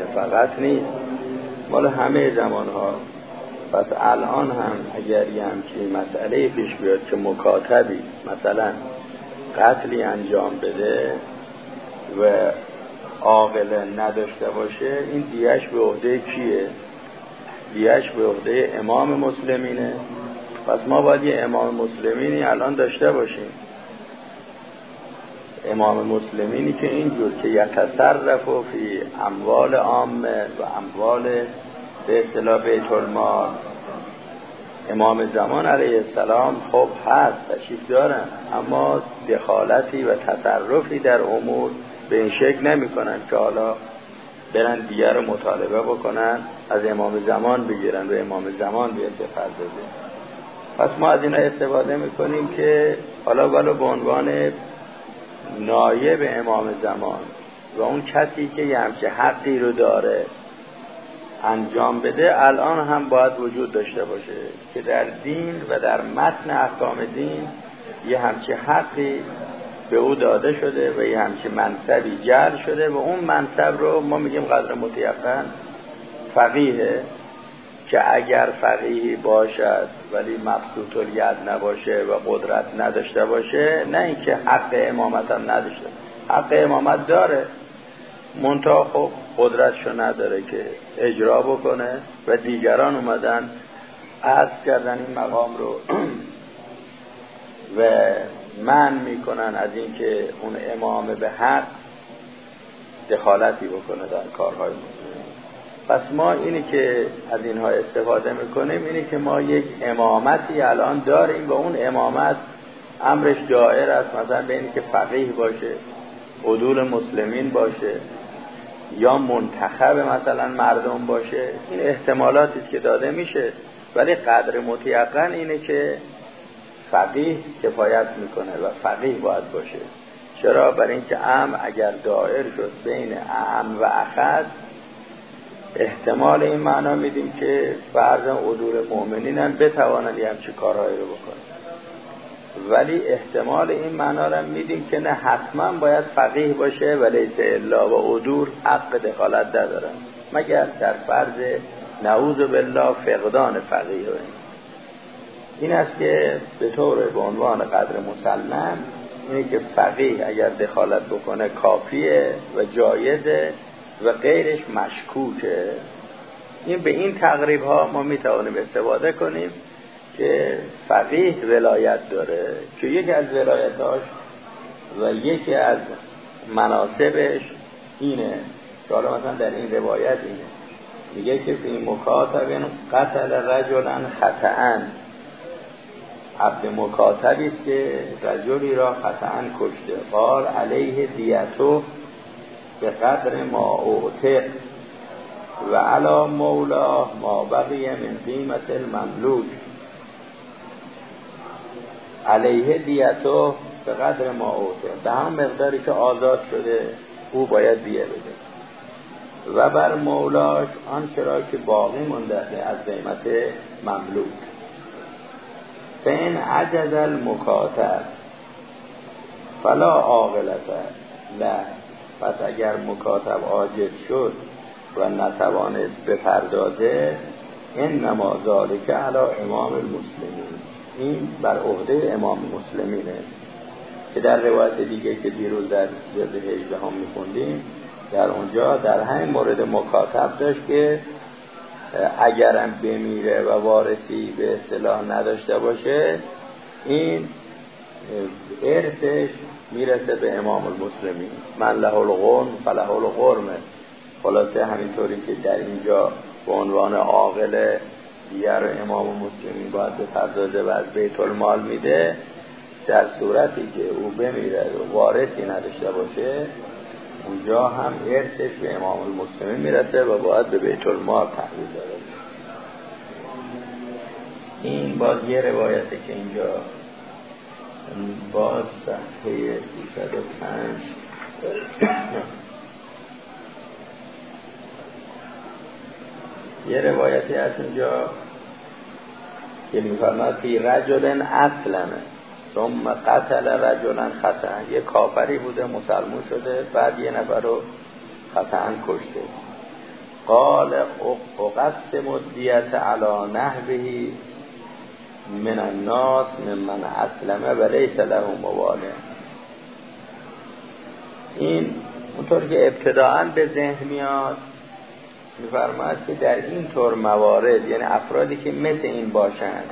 فقط نیست، مال همه زمانها. پس الان هم اگر یه همچین مسئله پیش بیاد که مکاتبی مثلا قتلی انجام بده و عاقله نداشته باشه، این دیهش به عهده کیه؟ دیهش به عهده امام مسلمینه. پس ما باید یه امام مسلمینی الان داشته باشیم، امام مسلمینی که اینجور که یتصرف فی اموال عامه و اموال به اصطلاح بیت المال. امام زمان علیه السلام خب هست، تشریف دارن، اما دخالتی و تصرفی در امور به این شکل نمی کنن که حالا برن دیگر رو مطالبه بکنن، از امام زمان بگیرن و امام زمان بیاد بپردازه. پس ما از اینا استفاده میکنیم که حالا ولو به عنوان نایب امام زمان و اون کسی که یه همچه حقی رو داره انجام بده، الان هم باید وجود داشته باشه که در دین و در متن احکام دین یه همچه حقی به او داده شده و یه همچه منصبی جعل شده و اون منصب رو ما میگیم قدر متیقن فقیه، که اگر فقیهی باشد ولی مبسوط الید نباشه و قدرت نداشته باشه، نه اینکه حق امامت هم نداشته، حق امامت داره، منتها خب قدرتشو نداره که اجرا بکنه و دیگران اومدن عزل کردن این مقام رو و منع میکنن از اینکه اون امام به حق دخالتی بکنه در کارهای مسلمین. پس ما اینی که از اینها استفاده میکنیم اینی که ما یک امامتی الان داریم و اون امامت امرش دائر است، مثلا به اینی که فقیه باشه، عدول مسلمین باشه، یا منتخب مثلا مردم باشه. این احتمالاتی که داده میشه، ولی قدر متیقن اینه که فقیه کفایت میکنه و فقیه باید باشه. چرا؟ برای اینکه اگر دائر شد بین اعم و اخص، احتمال این معنا میدیم که فرضاً عدول مؤمنین هم بتوانند یه همچه کارهایی رو بکنن، ولی احتمال این معنا رو میدیم که نه حتما باید فقیه باشه و لیس الا و عدول حق دخالت ندارن، مگر در فرض نعوذ بالله فقدان فقیه. این است که به طور به عنوان قدر مسلم اینه که فقیه اگر دخالت بکنه کافیه و جایزه و غیرش مشکوکه. این به این تقریب ها ما میتوانیم استفاده کنیم که فقیه ولایت داره، که یکی از ولایتاش و یکی از مناسبش اینه که حالا مثلا در این روایت اینه میگه که فی مکاتب قتل رجلا خطأ، عبد مکاتبی است که رجلی را خطأ کشته، قال علیه دیتو به قدر ما اعتق و علی مولاه ما بقیه من قیمت المملوک. علیه دیتو به قدر ما اعتق، به هم مقداری که آزاد شده او باید دیه بده، و بر مولاش آنچه را که باقی مونده از قیمت مملوک. فین عجز المکاتب فلا عاقلت له، پس اگر مکاتب عاجز شد و نتوانست بپردازه، انما ذالک علی امام المسلمین، این بر عهده امام مسلمینه، که در روایت دیگه که دیروز در جلد 18 هم میخوندیم در اونجا در همین مورد مکاتب داشت که اگرم بمیره و وارثی به اصطلاح نداشته باشه، این ارثش میرسه به امام المسلمین، من له الغرم فله الغرم. خلاصه همینطوری که در اینجا به عنوان عاقل دیگر امام مسلمین باید بپردازه و از بیت المال میده، در صورتی که او بمیره و وارثی نداشته باشه اونجا هم ارثش به امام المسلمین میرسه و باید به بیت المال تحویل داده. این باز یه روایته که اینجا باز صفحه 305 یه روایتی هست اینجا که میفرماد فی رجل اصلا ثم قتل رجلا خطأ، یه کافری بوده مسلمون شده بعد یه نفر رو خطأ کشته، قال اقسم الدیت علی نحوه من الناس ممن اسلم و لیس له مواله. این اونطور که ابتداءً به ذهن میاد می‌فرماید که در این طور موارد، یعنی افرادی که مثل این باشند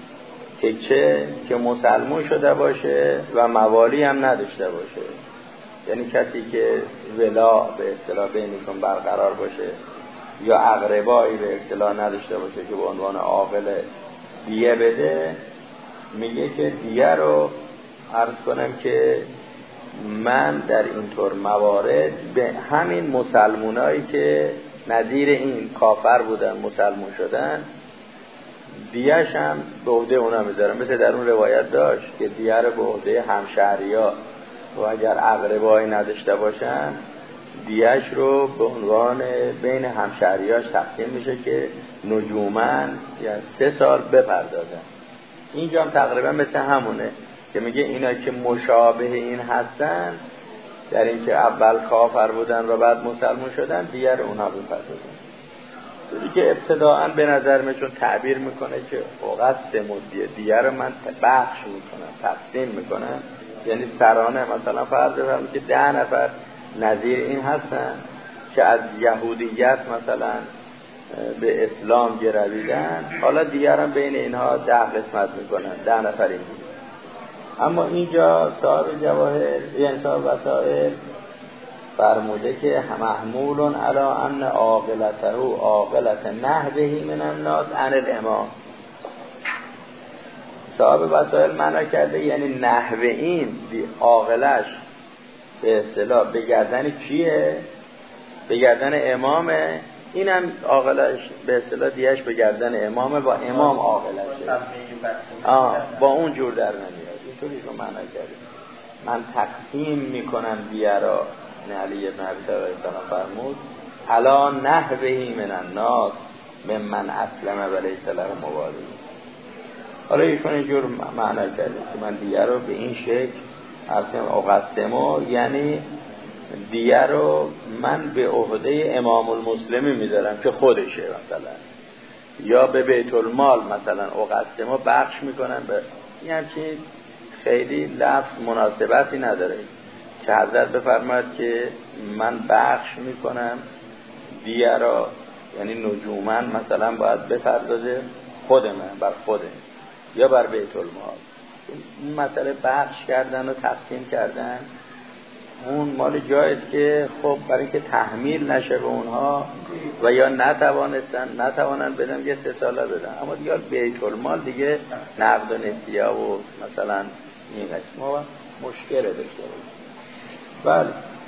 که مسلمون شده باشه و موالی هم نداشته باشه، یعنی کسی که ولا به اصطلاح بینشون برقرار باشه یا اقربایی به اصطلاح نداشته باشه که به عنوان عاقل دیه بده، میگه که دیه رو عرض کنم که من در اینطور موارد به همین مسلمونایی که نظیر این کافر بودن مسلمون شدن دیهش هم به عهده اونا میذارم. مثل در اون روایت داشت که دیه رو به عهده همشهریا و اگر اقربایی نداشته باشن دیهش رو به عنوان بین همشهریاش تقسیم میشه که نجومن یا 3 سال بپردازن. اینجا هم تقریبا مثل همونه که میگه اینا که مشابه این هستن در این که اول کافر بودن و بعد مسلمون شدن دیگر اونها بپردازن. توی که ابتداءً به نظر میشون تعبیر میکنه که اقسم دیگر رو من بخش میکنم، تقسیم میکنم، یعنی سرانه مثلا فرض بفرمایید که 10 نفر نظیر این هستن که از یهودیت مثلا به اسلام گرویدن، حالا دیگران بین اینها 10 قسمت میکنن، 10 نفر این بود. اما اینجا صاحب جواهر یعنی صاحب وسائل فرموده که محمول علی ان عاقلته عاقلت نحوه من الناس عن الامام. صاحب وسائل معنا کرده یعنی نحوه این عاقلش به اصطلاح به گردن کیه؟ به گردن امامه. اینم عاقلش به اصطلاح دیش به گردن امامه و امام عاقلشه. با اون جور در نمیاد. اینطوری رو معنا کرده. من تقسیم میکنم دیه را، علی ابن ابی طالب السلام فرمود علا نحوهی من الناس ممن اسلم و لیس له موالی. حالا ایشون اینجور معنا کرده که من دیه رو به این شکل اقسمو، یعنی دیه رو من به عهده امام المسلمی میذارم که خودشه مثلا، یا به بیت المال مثلا اقسمو بخش میکنم به این همچین خیلی لفظ مناسبتی نداره که حضرت بفرماید که من بخش میکنم دیه را، یعنی نجومن مثلا باید بپردازه خود من بر خوده یا بر بیت المال. این مسئله بخش کردن و تقسیم کردن اون مال جایست که خب برای اینکه تحمیل نشه به اونها و یا نتوانن بدن یه 3 ساله بدن. اما دیگه بیت المال دیگه نقد و نسیه و مثلا این قسمه مشکل داشته. بله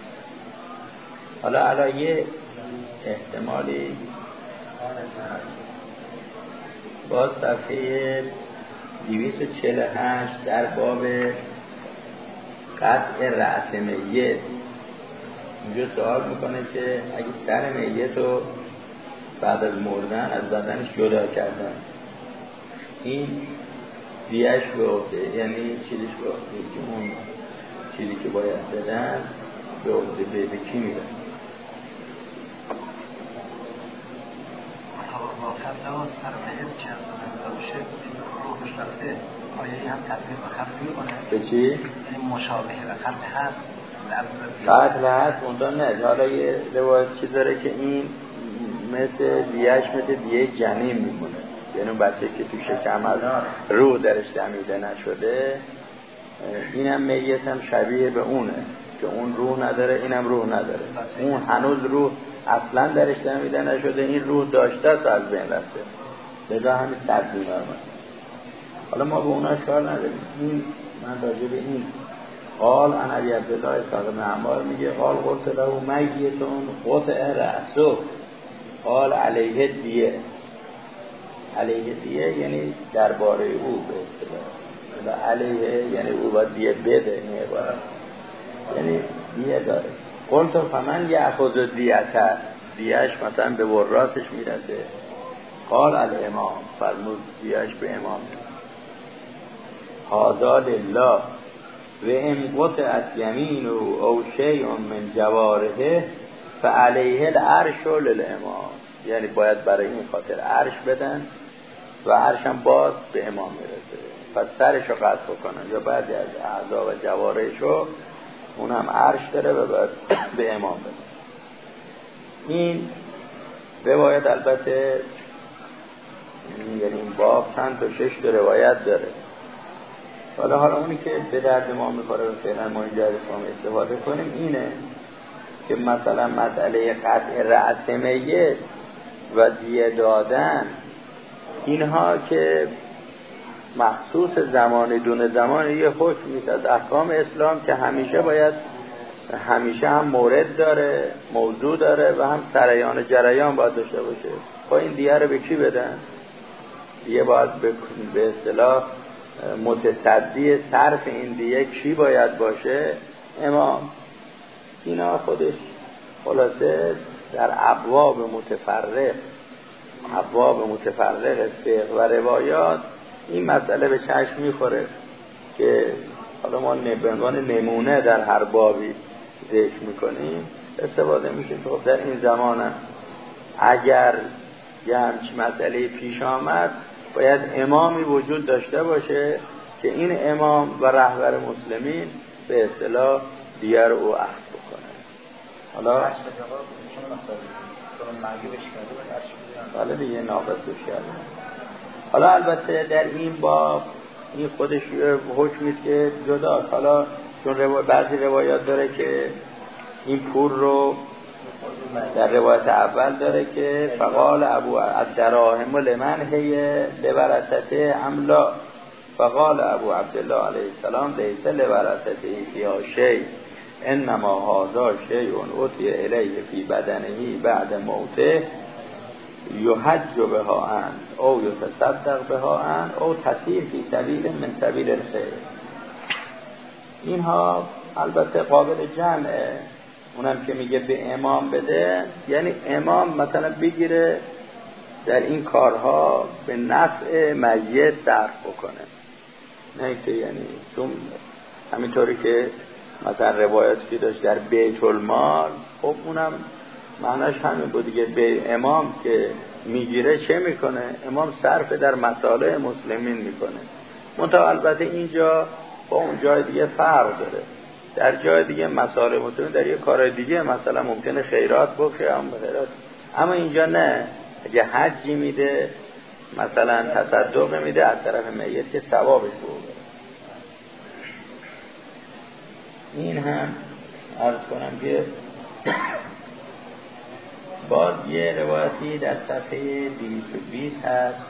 حالا یه احتمالی با صفحه 248 در باب قطع رأس میت اینجا سوال میکنه که اگه سر میت رو بعد از مردن از بدنش جدا کردن این دیهش به عهده، یعنی چیزش به عهده که اون چیزی که باید بدن به عهده به کی میرسه؟ واقعا سر میت چند باشه روحش رفته آیا هم تطبیق و خفت میکنه؟ به چی؟ این مشابه و خفت هست؟ قتل هست اونجا نه. حالا یه روایت چی داره که این مثل دیهش مثل دیه جنین میمونه، یعنی اون بچه که تو شکم از روح درش دمیده نشده، اینم میت هم شبیه به اونه که اون روح نداره اینم روح نداره. اون هنوز روح اصلا درش دمیده نشده، این روح داشته است از بین رفته، لذا همین 100 دینار مثلا. حالا ما به اوناش کار نداریم. این من راجع به این قال ان ابی عبدالله اسحاق بن عمار میگه قال قلت له میتون قطع رأسه قال علیه دیه. علیه دیه یعنی درباره او به اصطلاح، علیه یعنی او باید دیه بده، این عبارت یعنی دیه داره. قلت فمن یأخذ دیته، دیهش مثلا به وراسش میرسه. قال الامام، فرمود دیهش به امام هذا لله و ان قطعت یمین او شیء من جوارحه فعلیه العرش للامام، یعنی باید برای این خاطر عرش بدن و عرش هم باز به امام میرسه، پس سرشو قطع بکنن یا بعضی از اعضا و جوارحشو، اون هم عرش داره و باید به امام بدن. این روایت البته یعنی این باب چند تا 6 تا روایت داره. حالا اونی که به درد ما میخوره و فعلا ما اینجا از اسلام استفاده کنیم اینه که مثلا مسئله قطع رأس میت و دیه دادن، اینها که مخصوص زمان دون زمان یه حکم نیست از احکام اسلام که همیشه هم مورد داره، موضوع داره و هم سریان جریان باید داشته باشه. با این دیه رو به کی بدن؟ دیه باید به اصطلاح متصدی صرف این دیه کی باید باشه؟ امام. اینا خودش خلاصه در ابواب متفرق فقه و روایات این مسئله به چشم میخوره که حالا ما به عنوان نمونه در هر بابی ذکر میکنیم استفاده میشه. خب در این زمان اگر یه همچین مسئله پیش آمد باید امامی وجود داشته باشه که این امام و رهبر مسلمین به اصطلاح دیه رو او اخذ بکنه. حالا دیگه ناقصش کرده. حالا البته در این باب این خودش حکمیست که جداست. حالا چون بعضی روایات داره که این پول رو در روایت اول داره که فقال ابو الدراهم لمن هی لورثته املا، فقال ابو عبدالله علیه السلام لیس لورثته فیها شیء انما هذا شیء اتی الیه فی بدنه بعد موته یحج بها عن او یتصدق بها عن او تسیر فی سبیل من سبیل الخیر. اینها البته قابل جمعه. اونم که میگه به امام بده یعنی امام مثلا بگیره در این کارها به نفع میت صرف بکنه، نه که یعنی چون همینطوری که مثلا روایتی که داشت در بیت المال، خب اونم معناش همین بود دیگه. به امام که میگیره چه میکنه؟ امام صرف در مصالح مسلمین میکنه. منتها البته اینجا با اون جای دیگه فرق داره. در جای دیگه مصالح مسلمین در یه کار دیگه مثلا ممکنه خیرات بکنه، اما اینجا نه. اگه حجی میده مثلا تصدق میده از طرف میت که ثوابش بود. این هم عرض کنم که باز یه روایتی در صفحه 220 هست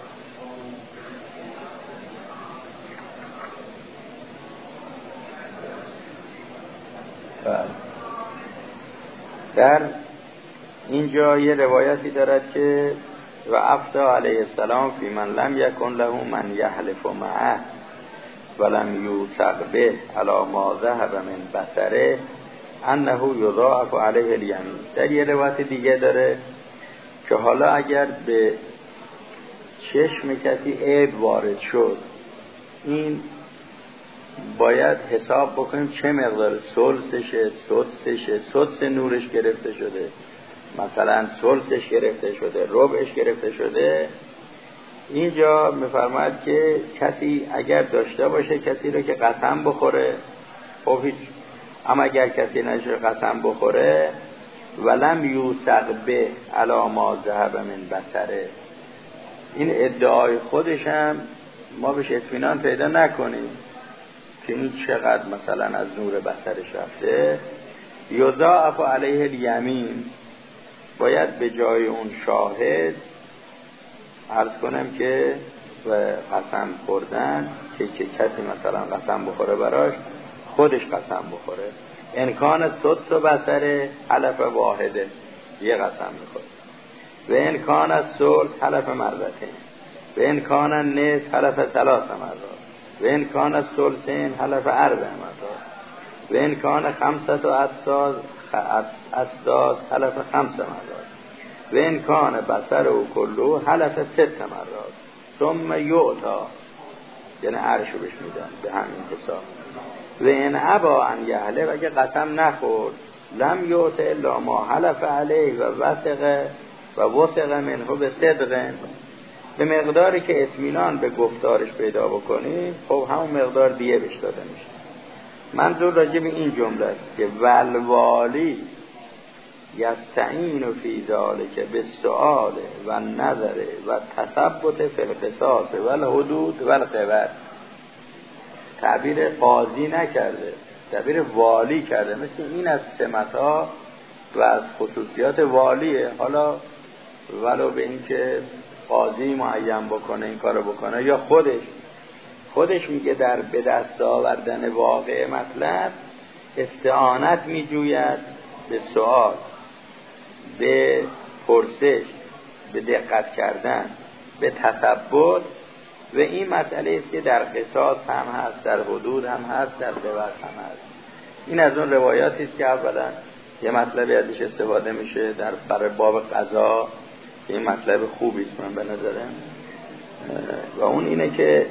در اینجا یه روایتی دارد که و افتا علیه السلام فی من لم یکن له من یحلف معه ولم یوثق به علی ما ذهب من بصره انه یضاعف علیه الیمین. در یه روایت دیگه داره که حالا اگر به چشم کسی عیب وارد شد این باید حساب بکنیم چه مقدار ثلثشه، سدس نورش گرفته شده، مثلا ثلثش گرفته شده، ربعش گرفته شده. اینجا میفرماید که کسی اگر داشته باشه کسی رو که قسم بخوره، خب هیچ، اما اگر کسی نشه قسم بخوره ولم یوثق به علی ما ذهب من بصره، این ادعای خودشم ما بهش اطمینان پیدا نکنیم که این چقدر مثلا از نور بصرش رفته. یضاعف علیه الیمین، باید به جای اون شاهد عرض کنم که و قسم خوردن که کسی مثلا قسم بخوره براش خودش قسم بخوره. امکان سدس و بصره حلف واحده، یه قسم میخوره. و امکان ثلث حلف مرتين، و امکان نصف حلف 3 مرات، و امکان ثلثین حلف 4 مرات، و امکان 5 اسداد حلف 5 مرات، و امکان بصر و کلو حلف 6 مرات. ثم یعطا، یعنی عرشو بهش میدن به همین حساب. و ان ابا ان یحلف، اگه قسم نخورد لم یعط الا ما حلف علیه و وثق منه به صدق، به مقداری که اطمینان به گفتارش پیدا بکنی خب همون مقدار دیه بهش داده میشه. منظور راجع به این جمله است که والوالی یستعین فی ذلک بالسؤال و نظر و تثبت فی القصاص و الحدود و القواعد. تعبیر قاضی نکرده، تعبیر والی کرده. مثل این از سمت‌ها و از خصوصیات والیه. حالا ولو به این که قاضی معین بکنه این کارو بکنه یا خودش میگه در به دست آوردن واقع مطلب استعانت میجوید به سوال، به پرسش، به دقت کردن، به تثبت. و این مسئله است که در قصاص هم هست، در حدود هم هست، در قواعد هم هست. این از اون روایاتی است که اولا یه مطلبی ازش استفاده میشه در برای باب قضا. این مطلب خوبی است من به نظرم. و اون اینه که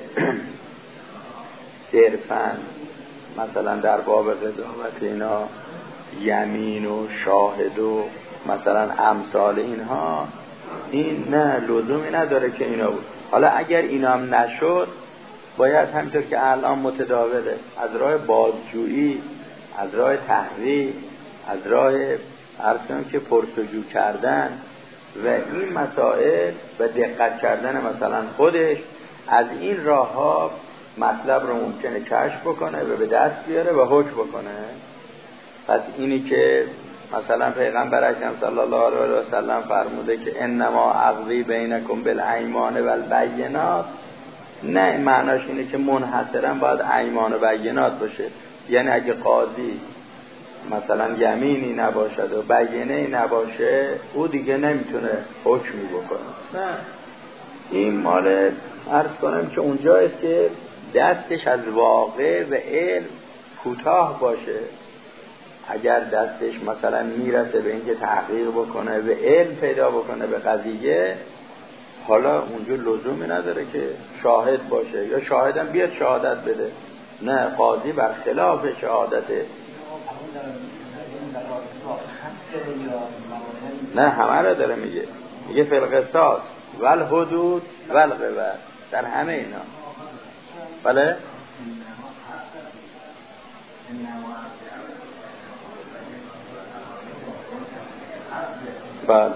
صرفاً مثلا در باب قضاوت اینا یمین و شاهد و مثلا امثال اینها، این نه لزومی نداره که اینا بود. حالا اگر اینا هم نشد باید همینطور که الان متداوله از راه بازجویی، از راه تحقیق، از راه عرض کنم که پرسجو کردن و این مسائل و دقت کردن مثلا خودش از این راه ها مطلب رو ممکنه کشف بکنه و به دست بیاره و حکم بکنه. پس اینی که مثلا پیغمبر اکرم صلی الله علیه و سلم فرموده که انما اقضی بینکم بالایمان و البینات، نه معناش اینه که منحصرا باید ایمان و بینات باشه. یعنی اگه قاضی مثلا یمینی نباشد و بینه‌ای نباشه او دیگه نمیتونه حکمی بکنه. نه، این مال عرض کنم که اونجایست که دستش از واقع و علم کوتاه باشه. اگر دستش مثلا میرسه به اینکه تحقیق بکنه و علم پیدا بکنه به قضیه، حالا اونجا لزومی نداره که شاهد باشه یا شاهدم بیاد شهادت بده. نه، قاضی برخلاف شهادته. نه، همه را داره میگه فی القصاص و الحدود و القواعد، در همه اینا. بله؟ بله.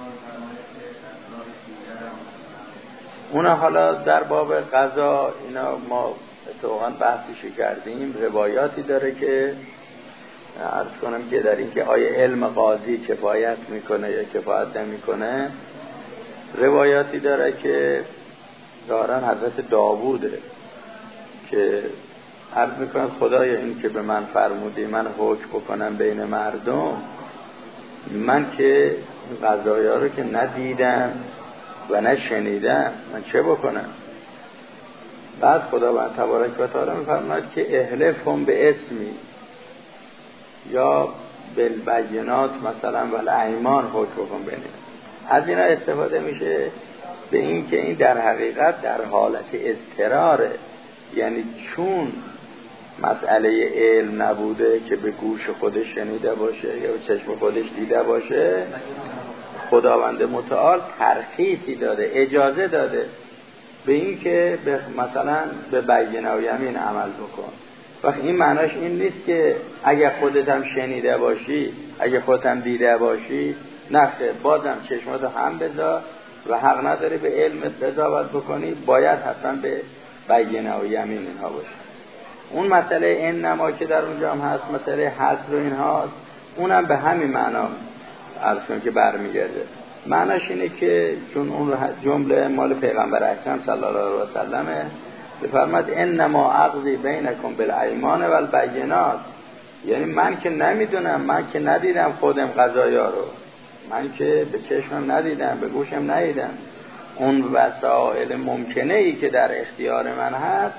اون حالا در باب قضا اینا ما اتفاقا بحثی کردیم. روایاتی داره که عرض کنم که در این که آیا علم قاضی کفایت میکنه یا کفایت نمیکنه. روایاتی داره که دارن حضرت داووده که عرض میکنه خدایا این که به من فرمودی من حکم بکنم بین مردم، من که قضایا رو که ندیدم و نشنیدم، من چه بکنم؟ بعد خداوند تبارک و تعالی میفرماید که احلفهم به اسمی یا بالبینات مثلا والایمان حکم بکن بینه. از اینا استفاده میشه به این که این در حقیقت در حالت اضطراره. یعنی چون مسئله علم نبوده که به گوش خودش شنیده باشه یا به چشم خودش دیده باشه، خداوند متعال ترخیصی داده، اجازه داده به این که مثلا به بینه و یمین عمل بکن. وقتی این معناش این نیست که اگه خودت هم شنیده باشی، اگه خودت هم دیده باشی، نخیر، بازم چشماتو هم بذار و حق نداری به علمت قضاوت بکنی، باید حتما به بینه و یمین اینها باشه. اون مسئله انما که در اونجا هم هست، مسئله حصر و اینها، اونم به همین معنا عرض کنم که برمیگرده. معناش اینه که چون اون جمله مال پیغمبر اکرم صلی الله علیه و سلمه، بفرماد انما اقضی بینکم بالایمان و البینات، یعنی من که نمیدونم، من که ندیدم خودم قضایا رو، من که به چشمم ندیدم، به گوشم ندیدم، اون وسایل ممکنه ای که در اختیار من هست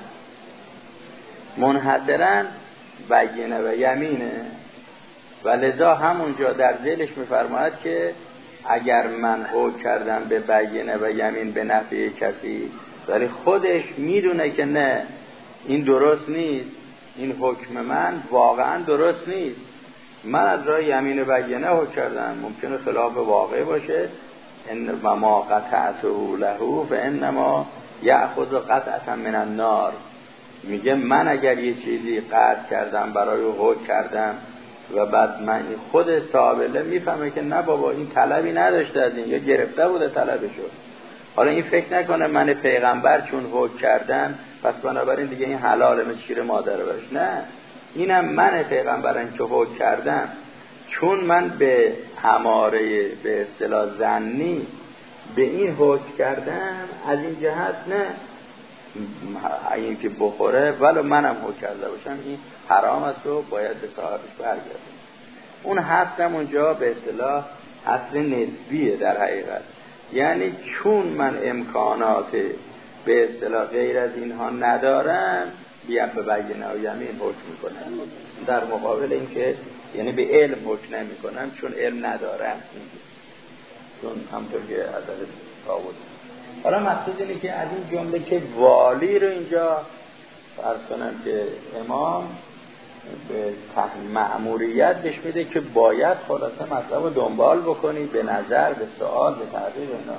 منحصرا بینه و یمینه. و لذا همونجا در ذیلش میفرماید که اگر من حکم کردم به بینه و یمین به نفع کسی ولی خودش میدونه که نه این درست نیست، این حکم من واقعا درست نیست، من از راه یمین بینه حکم کردم، ممکنه خلاف واقع باشه. ان و ما قطعته له فانما یاخذ قطعه من النار. میگه من اگر یه چیزی قطع کردم برای حکم کردم و بعد من خود صاحب میفهمه که نه بابا این طلبی نداشته از این، یا گرفته بوده طلبشو، حالا این فکر نکنه من پیغمبر چون حکم کردم پس بنابراین دیگه این حلاله مثل شیر مادر برش. نه، اینم من پیغمبرم که حکم کردم، چون من به اماره به اصطلاح ظنی به این حکم کردم، از این جهت نه این که بخوره ولو منم حکم کرده باشم این حرام است و باید به صاحبش برگردیم. اون هستم اونجا به اصطلاح اصل نسبیه در حقیقت، یعنی چون من امکانات به اصطلاح غیر از اینها ندارم بیام به بینه و یمین حکم میکنم، در مقابل این که یعنی به علم حکم نمی کنم چون علم ندارم، چون همطور که حضرت داود. حالا مقصود اینه که از این جمله که والی رو اینجا فرض کنم که امام به مأموریت بهش میده که باید خلاصه مطلب رو دنبال بکنی به نظر، به سوال، به تحقیق اینا.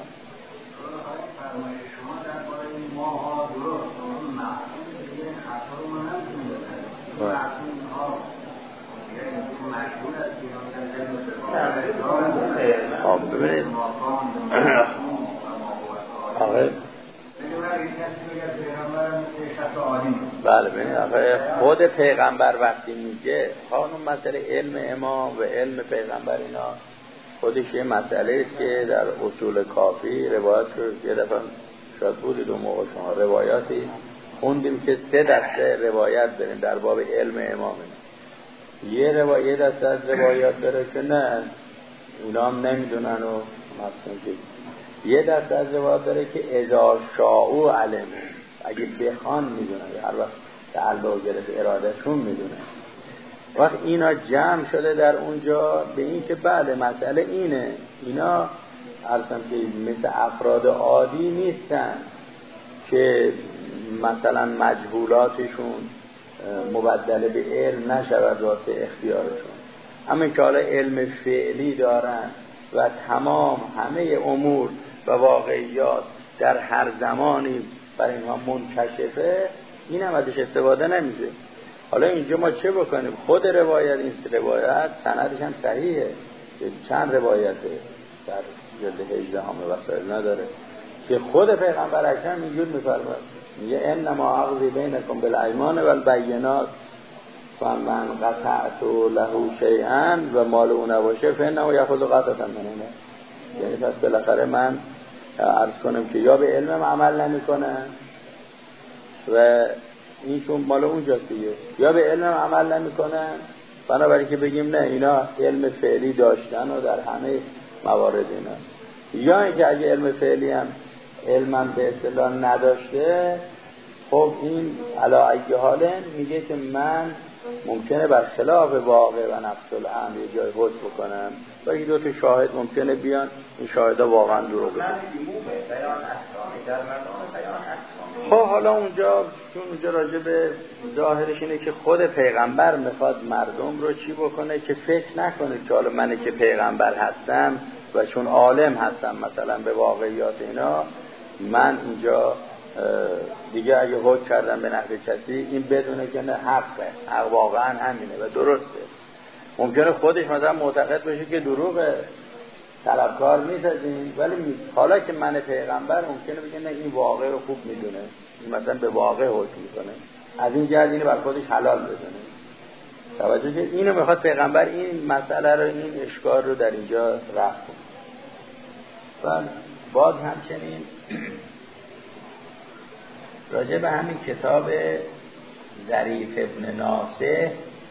شما در باره این ماها درست اون محصول دیگه خطا رو من نمیتونیم ببینید آقای بله ببینید آقای خود پیغمبر وقتی میگه خانون مسئله علم امام و علم پیغمبر اینا خودش یه مسئله است که در اصول کافی روایت شد. یه دفعه شاید بودید اون موقع شما روایاتی خوندیم که 3 دسته روایت داریم در باب علم امامه. یه دسته از روایات داره که نه اونا هم نمیدونن و مفهوم که یه دسته از روایات داره که اذا شاءوا علم، اگه بخوان میدونن، هر وقت تعلق گرفت ارادهشون میدونن. وقت اینا جمع شده در اونجا به این که بله مسئله اینه، اینا عرضم که مثل افراد عادی نیستن که مثلا مجهولاتشون مبدل به علم نشود واسه اختیارشون، اما که حالا علم فعلی دارن و تمام همه امور و واقعیات در هر زمانی برای اینها منکشفه، این هم ازش استفاده نمیشه. حالا اینجا ما چه بکنیم؟ خود روایت، این روایت سندش هم صحیحه، چند روایته در جلد 18 همه وسائل نداره که خود پیغمبر اکرم اینجور میفرماد، میگه انما اقضی بینکم بالایمان و البینات فمن قطعت له شیئا و مال او نباشه فانه یاخذ قطعه منه. یعنی پس بالاخره من عرض کنم که یا به علمم عمل نمیکنه و این چون مال اونجاست دیگه، یا به علمم عمل نمیکنه، بنابراین که بگیم نه اینا علم فعلی داشتن و در همه موارد اینا، یا اینکه اگه علم فعلی هم علمم به اصطلاح نداشته، خب این علا ای حاله میگه که من ممکنه بر خلاف واقع و نفس الامر یه جای حکم بکنم و این 2 تا شاهد ممکنه بیان، این شاهدا واقعا دروغ بگن. خب حالا اونجا چون اونجا راجع به ظاهرش اینه که خود پیغمبر میخواد مردم رو چی بکنه که فکر نکنه که حالا من که پیغمبر هستم و چون عالم هستم مثلا به واقعیات اینا، من اینجا دیگه اگه حکم کردم به نحو کسی این بدونه که نه حق واقعا همینه و درسته. ممکنه خودش مثلا معتقد باشه که دروغه، طلبکار نیست از این، ولی حالا که من پیغمبر ممکنه بگه نه این واقع رو خوب میدونه، این مثلا به واقع حکم میکنه، از این جهت اینو بر خودش حلال بدونه. توجه که اینو میخواد پیغمبر این مسئله رو، این اشکال رو در اینجا رفع کنه. و باز همچنین راجع به همین کتاب ظریف ابن ناصح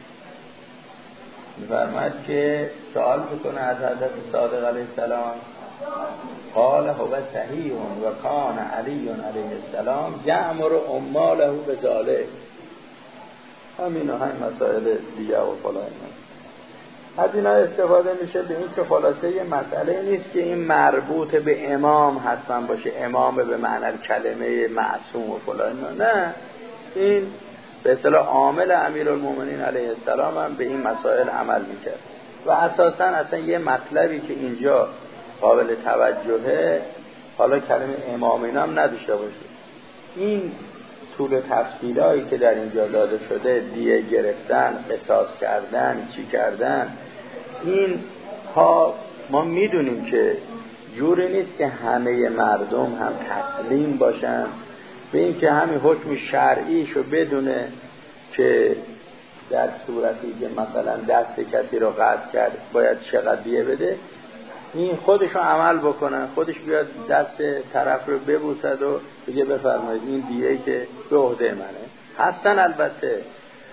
می‌فرماید که سوال میکنه از حضرت صادق علیه السلام، قال هو صحیح و کان علی علیه السلام یأمر عماله بذلک. همین مسائل دیگه و فلان از اینا استفاده میشه به این که خلاصه یه مسئله نیست که این مربوط به امام حتما باشه، امام به معنی کلمه معصوم و فلان، نه، این به اصطلاح عامل امیرالمومنین علیه السلام هم به این مسائل عمل میکرد. و اساساً اصلا یه مطلبی که اینجا قابل توجهه، حالا کلمه امام اینا هم نداشته باشه، این طول تفصیلایی که در اینجا داده شده، دیه گرفتن، قصاص کردن، چی کردن، این ها ما میدونیم که جوری نیست که همه مردم هم تسلیم باشن به این که همین حکم شرعیشو بدونه که در صورتی که مثلا دست کسی رو قطع کرد باید چقدر دیه بده، این خودشو عمل بکنن، خودش بیاد دست طرف رو ببوسد و بگه بفرمایید این دیه‌ای که به عهده منه. هستن البته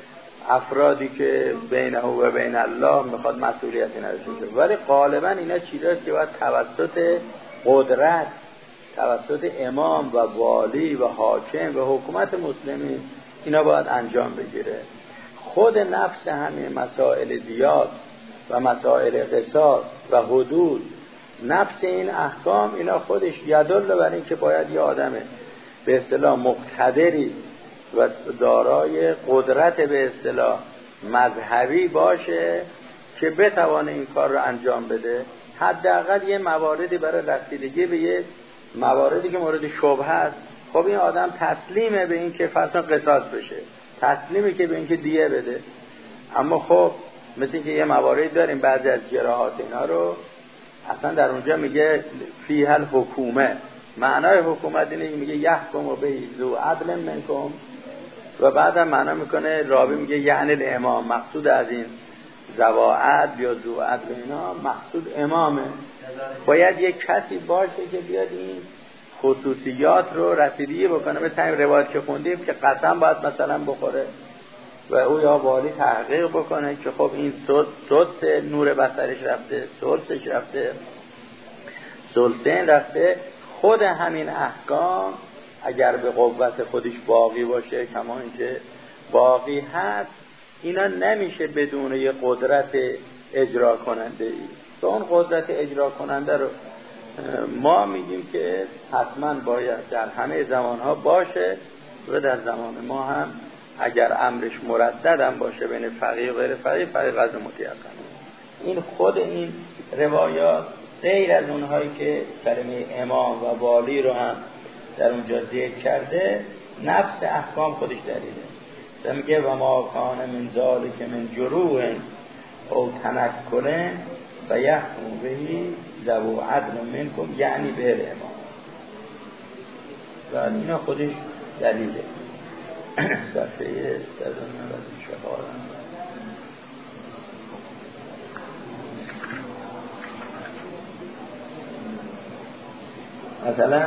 افرادی که بینه و بین الله میخواد مسئولیتی نداشته باشه، ولی غالبا اینا چیزاست که باید توسط قدرت، توسط امام و والی و حاکم و حکومت مسلمین اینا باید انجام بگیره. خود نفس همین مسائل دیات و مسائل قصاص و حدود، نفس این احکام اینا خودش یدل بر این که باید یه آدم به اصطلاح مقتدری و دارای قدرت به اصطلاح مذهبی باشه که بتوانه این کار رو انجام بده. حداقل یه مواردی برای رسیدگی به یه مواردی که مورد شبهه است، خب این آدم تسلیمه به این که فرضاً قصاص بشه، تسلیمه که به این که دیه بده. اما خب مثل این که یه مواردی داریم بعضی از جراحات اینا رو اصلا در اونجا میگه فیه الحکومه، معنای حکومت اینه، میگه یحکم و به ذو عدل منکم، و بعدم معنا میکنه راوی میگه یعنی الامام، مقصود از این ذو عدل یا ذو عدل اینا مقصود امامه. باید یک کسی باشه که بیاد این خصوصیات رو رسیدگی بکنه. مثل این روایت که خوندیم که قسم باید مثلا بخوره و او یا والی تحقیق بکنه که خب این سدس نور بصرش رفته، ثلثش رفته، ثلثین رفته. خود همین احکام اگر به قوت خودش باقی باشه، کما اینکه باقی هست، اینا نمیشه بدون یه قدرت اجرا کننده ای. که اون قدرت اجرا کننده رو ما میگیم که حتما باید در همه زمانها باشه و در زمان ما هم اگر امرش مردد هم باشه بین فقیه و غیر فقیه، فقیه قضا متیقن. این خود این روایات غیر از اونهایی که کلمه امام و والی رو هم در اونجا ذکر کرده، نفس احکام خودش دلیله. میگه و ما کان من ذالک من جروح او تنکل و یحکم بهی ذو عدل منکم، یعنی به امام، و اینا خودش دلیله. صفحه 194. مثلا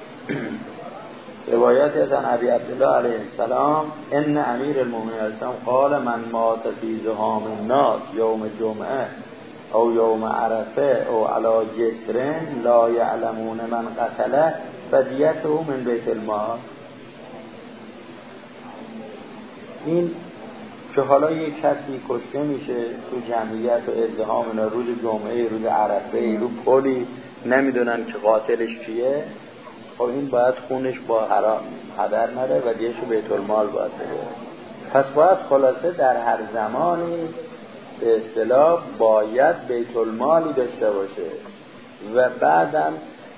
روایت از ابی عبدالله علیه السلام ان امیر المؤمنین علیه السلام قال من مات فی زحام الناس یوم جمعه او یوم عرفه او علی جسر لا یعلمون من قتله فدیته من بیت المال. این که حالا یک کسی کشته میشه تو جمعیت و ازدحام اینا، روز جمعه، روز عرفه، رو پلی، نمیدونن که قاتلش کیه، خب این باید خونش با حرام هدر نره و دیشو بیت المال باید بده. پس باید خلاصه در هر زمانی به اصطلاح باید بیت المالی داشته باشه و بعدم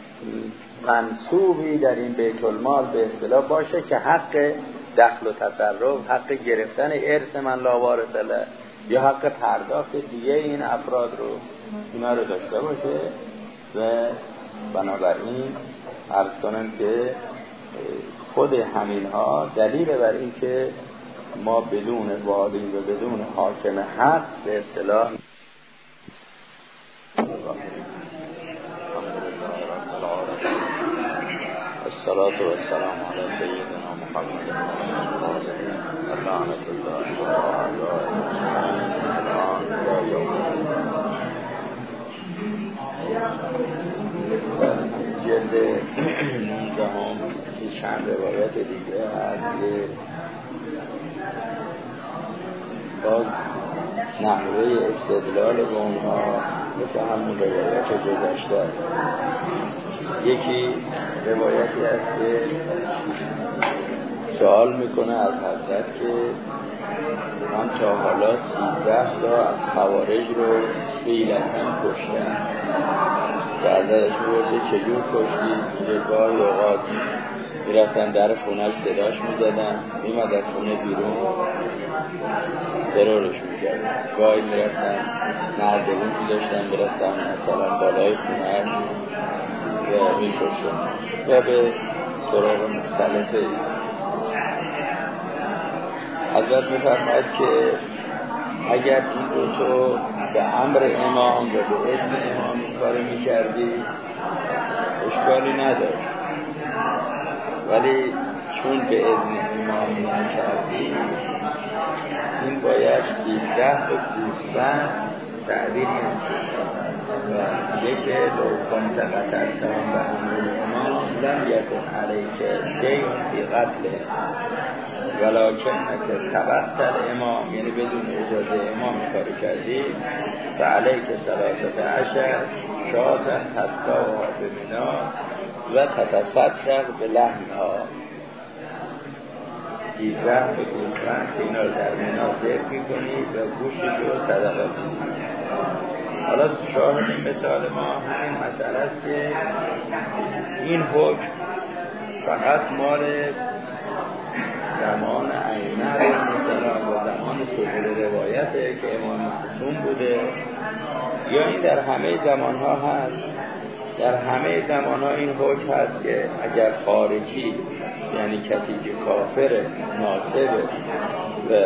منصوبی در این بیت المال به اصطلاح باشه که حق دخل و تصرف، حق گرفتن ارث من لا وارث له یا حق پرداخت دیگه این افراد رو، اینا رو داشته باشه. و بنابراین عرض کنم که خود همین ها دلیل بر این که ما بدون والی و بدون حاکم حق به اصطلاح الصلاة والسلام على سيدنا محمد لعنة الله وعلى جلد 19 چند روایت دیگه هست که باز نحوه استدلال به اونها مثل همون روایت گذشته است. یکی روایتی است که سوال میکنه از حضرت که من تا حالا 13 تا از خوارج رو بیلتن کشتم. که حضرتش میگوشه چجور کشتی؟ یه گاهی اوقات میرفتن در خونهش صداش میزدن، میمد از خونه بیرون ترورش میکردن. گاهی میرفتن نردبون میداشتن برستن مثلا بالای خونهش و میکشتن و به طرق مختلفه. حضرت میفرماید که اگر این رو تو به امر امام و به اذن امام این کار میکردی اشکالی نداشت، ولی چون به اذن امام نکردی این باید 17 به گوسفند تعبیر نشد و یک لو کنت قتلتهم به امر امام لم یکن علیک شیء فی قتله ولکنک سبقت الامام، یعنی بدون اجازه امام کاری کردی فعلیک 13 شاة تسقاها بمنا و تتصدق به لحمها. 13 به گوسفند که اینا رو در منا ذبح می‌کنی و گوشتش رو صدقه می‌کنی. حالا شاهد مثال ما همین مسئله است که این حکم فقط مال زمان ائمه مثلا و زمان صدور روایته که امام معصوم بوده، یا این در همه زمانها هست؟ در همه زمانها این حکم هست که اگر خارجی یعنی کسی که کافر ناصب و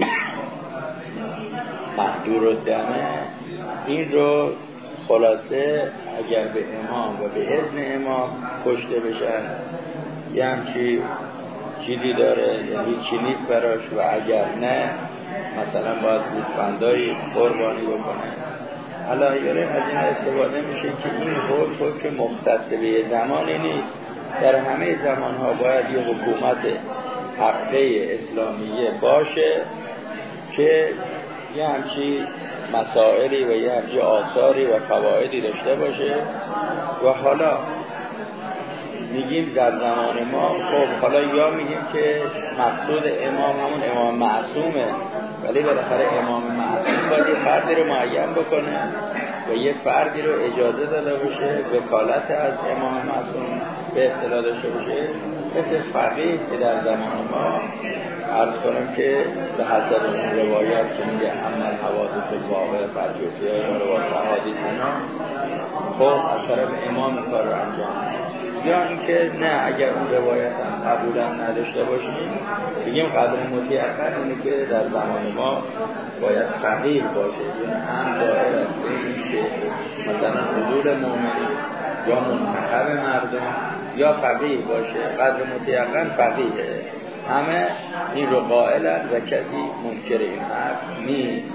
محدور الدمه این رو خلاصه اگر به امام و به اذن امام کشته بشن یه همچی چیزی داره، یعنی چی نیست براش، و اگر نه مثلا باید گوسفندایی قربانی بکنه. علایه از این استفاده میشه که این حکم مختص به زمانی نیست، در همه زمانها باید یه حکومت حقه اسلامیه باشه که یه همچی مسائلی و یه همچی آثاری و فوایدی داشته باشه. و حالا میگیم در زمان ما خب حالا یا میگیم که مقصود امام همون امام معصومه، ولی بالاخره امام معصوم باید یه فردی رو معین بکنه و یه فردی رو اجازه داده باشه وکالت از امام معصوم به اصطلاح داشته باشه، مثل فقیه که در زمان ما عرض کنم که به حسب اون روایات که میگه عمل حوادث واقع فرجوفی های روایات حدیث اینا خب از طرف امام کار رو انجام میده. یا اینکه نه اگر اون روایت هم قبول هم نداشته باشیم بگیم قدر مطیقا اینه که در زمان ما باید فقیه باشه، یعنی هم دائر است که مثلا حضور مومنی یا منتخب مردم یا فقیه باشه. قدر مطیقا فقیه، همه این رو قائلن و کسی منکر این حرف نیست.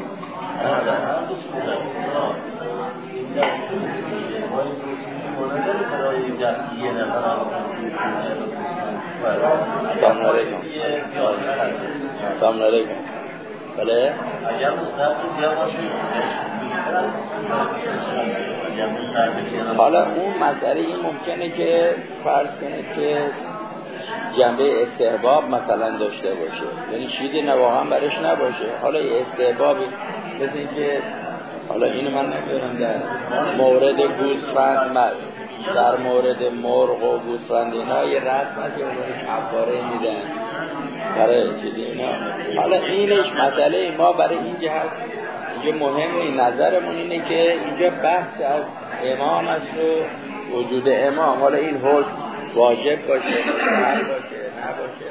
سلام علیکم. بله اگر مستحق زیاد باشه حالا اون مسئله این ممکنه که فرض کنید که جنبه استحباب مثلا داشته باشه، یعنی چیزی واقعا برش نباشه. حالا یه استحبابی مثل این که حالا اینو من نمیدونم در مورد گوسفند در مورد مرغ و گوسفند اینا یه رسم هست که اونو کفاره میدن برای چیزی اینا. حالا اینش مسئله ما برای این جهت اینجا مهمه، نظرمون اینه که اینجا بحث از امام است و وجود امام. حالا این حکم واجب باشه باشه نباشه.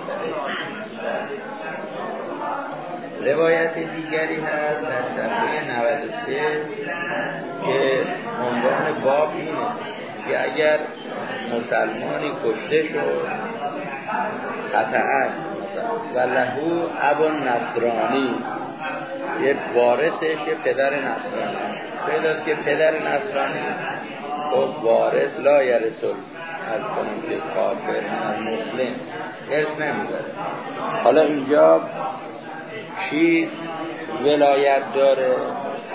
روایت دیگری هست در صفحه 93 که عنوان باب اینه که اگر مسلمانی کشته شد قطعاً و لهو ابو نصرانی، یک وارثش یه پدر نصرانی پیداست که پدر نصرانی خب وارث لا یرث از کنم که کافر از مسلم ارث نمیداره. حالا اینجا چی ولایت داره؟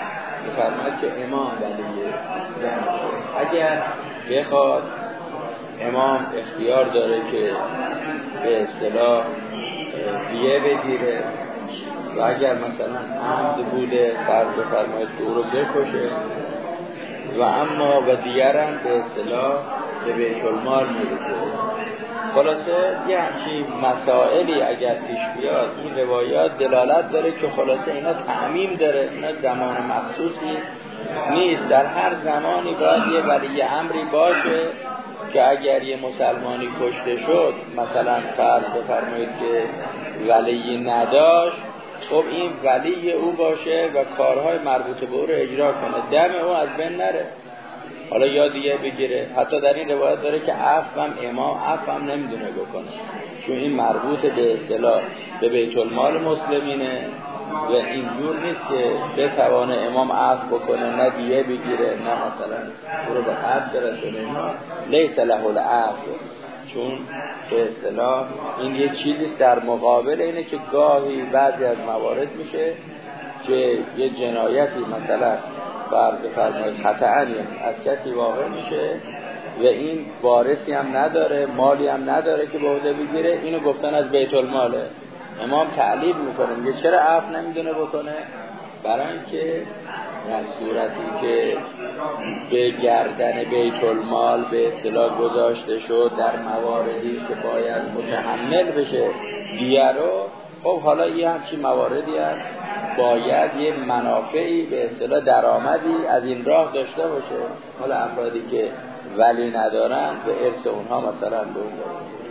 میفرماید که امام ولیه. اگر بخواد امام اختیار داره که به اصطلاح دیه بگیره و اگر مثلا عمد بوده فرض بفرمایید که او رو بکشه و اما و دیگرم به اصطلاح به بیت المال میرسه. خلاصه یه همچین مسائلی اگر پیش بیاد این روایات دلالت داره که خلاصه اینا تعمیم داره، اینا زمان مخصوصی نیست، در هر زمانی باید یه ولی امری باشه که اگر یه مسلمانی کشته شد مثلا فرض بفرمایید که ولی نداشت، خب این ولی او باشه و کارهای مربوط به او رو اجرا کنه، دم او از بین نره، حالا یا دیگه بگیره. حتی در این روایت داره که عفو هم امام عفو هم نمیدونه بکنه، چون این مربوط به اصطلاح به بیت المال مسلمینه و اینجور نیست که بتوانه امام عفو بکنه نه دیگه بگیره نه مثلا او رو به حد برسونه. لیس له العفو، چون به اصطلاح این یه چیزیست در مقابل اینه که گاهی بعضی از موارد میشه که یه جنایتی مثلا فرض بفرمایید خطأ از کسی واقع میشه و این وارثی هم نداره، مالی هم نداره که به عهده بگیره، اینو گفتن از بیت الماله. امام تعلیل میکنه میگه چرا عفو نمیدونه بکنه؟ برای اینکه در صورتی که به گردن بیت المال به اصطلاح گذاشته شد در مواردی که باید متحمل بشه دیگه رو، خب حالا یه همچین مواردی هست باید یه منافعی به اصطلاح درآمدی از این راه داشته باشه. حالا افرادی که ولی ندارن به ارث اونها مثلا به اون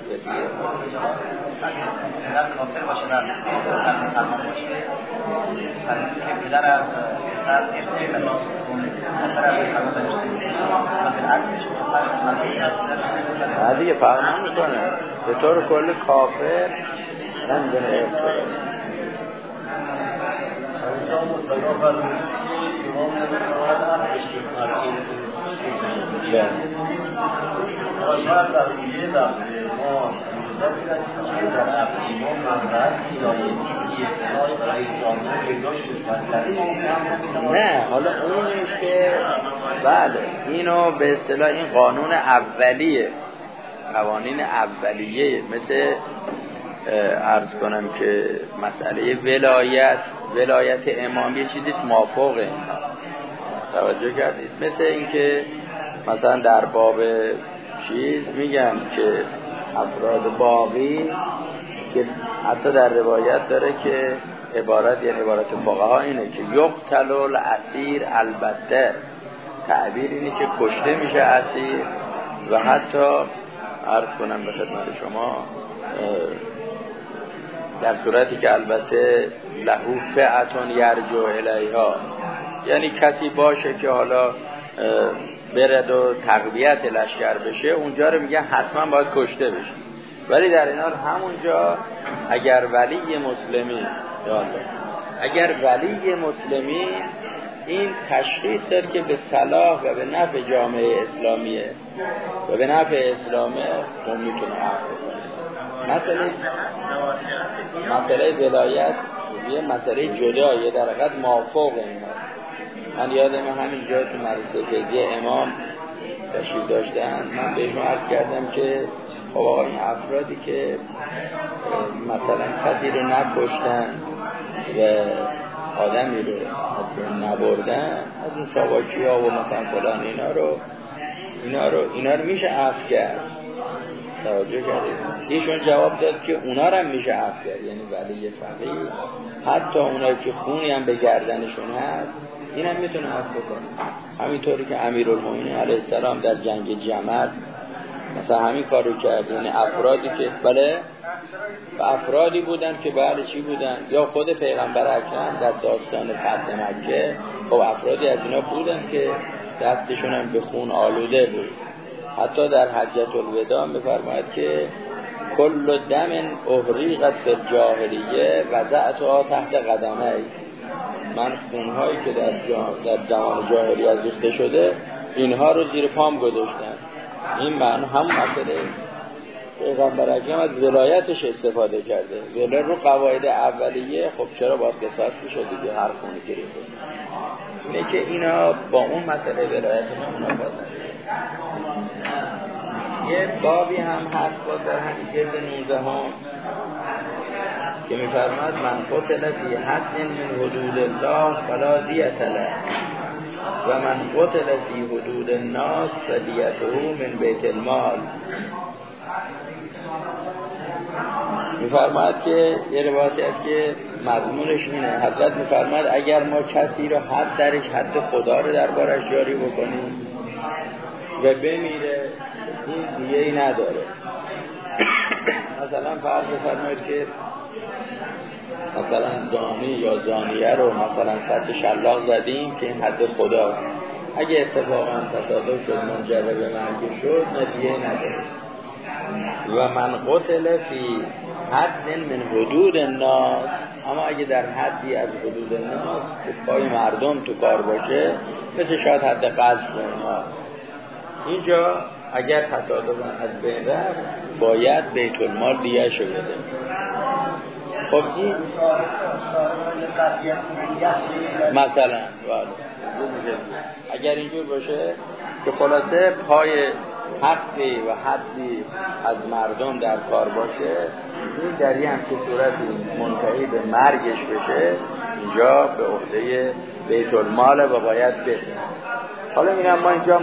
پدر کافر باشه در مسلمان باشه برای که پدر از ارث بعد دیگه فرق نمی‌کنه به طور کل کافر نمیدونه ارث بده. نه حالا اونش که بله اینو به اصطلاح این قانون اولیه، قوانین اولیه، مثل عرض کنم که مسئله ولایت امامی چیزیست مافوق این توجه کردید. مثل اینکه مثلا در باب چیز میگن که افراد باقی که حتی در روایت داره که عبارت یعنی عبارت فقها اینه که یقتل الاسیر، البته تعبیر اینه که کشته میشه اسیر و حتی عرض کنم به خدمت شما در صورتی که البته لهو فئتون یرجو الیها، یعنی کسی باشه که حالا برد و تقویت لشکر بشه اونجا رو میگن حتما باید کشته بشه. ولی در این حال همونجا اگر ولی مسلمی این تشخیص داره که به صلاح و به نفع جامعه اسلامیه و به نفع اسلامه اون میتونه عفو کنه. مسئله ولایت یه مسئله جداییه در حقیقت مافوق این هست. من یادم همینجا تو مدرسه فقهی امام تشریف داشتن، من بهشون عرض کردم که خب آقا این افرادی که مثلا کسی رو نکشتن و آدمی رو نبردن از اون ساواکی ها و مثلا فلان اینا رو میشه عفو کرد. توجه کردید؟ ایشون جواب داد که اونا رو هم میشه عفو کرد، یعنی ولی فقیه حتی اونایی که خونی هم به گردنشون هست این هم میتونه عفو کنه. همینطوری که امیرالمومنین علیه السلام در جنگ جمل مثلا همین کارو کرد، یعنی افرادی که افرادی بودن که بعد چی بودن، یا خود پیغمبر اکرم در داستان فتح مکه خب افرادی از اینا بودن که دستشون هم به خون آلوده بود. حتی در حجة الوداع می‌فرماید که کل دم احریقت فی الجاهلیه وضعتها تحت قدمی، من خونهایی که در زمان جاهلیت ریخته شده اینها رو زیر پام گذاشتم. این معنی هم مسئله پیغمبر اکرم از ولایتش استفاده کرده. ولایت رو قواعد اولیه خب چرا باید قصاص بشه دیگه، هر خونی که ریخته. اینه که اینا با اون مسئله ولایت اونا باید یه بابی هم هست با در همین جلد 19 که می‌فرماید من قتل فی حد من حدود الله فلا دیة له و من قتل فی حدود الناس فدیته من بیت المال. می‌فرماید که یه روایتی است که مضمونش اینه، حضرت می‌فرماید اگر ما کسی رو حد درش حد خدا رو دربارش جاری بکنیم و بمیره این دیگه‌ای نداره. مثلا فرض بفرمایید که مثلا دانی یا زانیه رو مثلا صد شلاق زدیم که این حد خدا، اگه اتفاقا تصادف شد منجر به مرگ شد ندیه نداره. و من قتل فی حد من حدود الناس، اما اگه در حدی از حدود الناس که پای مردم تو کار باشه مثل شاید حد قذف و اینا، اینجا اگر تصادفاً از بین رفت باید بیت المال دیگه شو بده. خب این مثلا اگر اینجور باشه که خلاصه پای حقی و حدی از مردم در کار باشه، این در یه همچه صورتی منتهی به مرگش بشه، اینجا به عهده بیت المال و باید بده. حالا میگم ما اینجا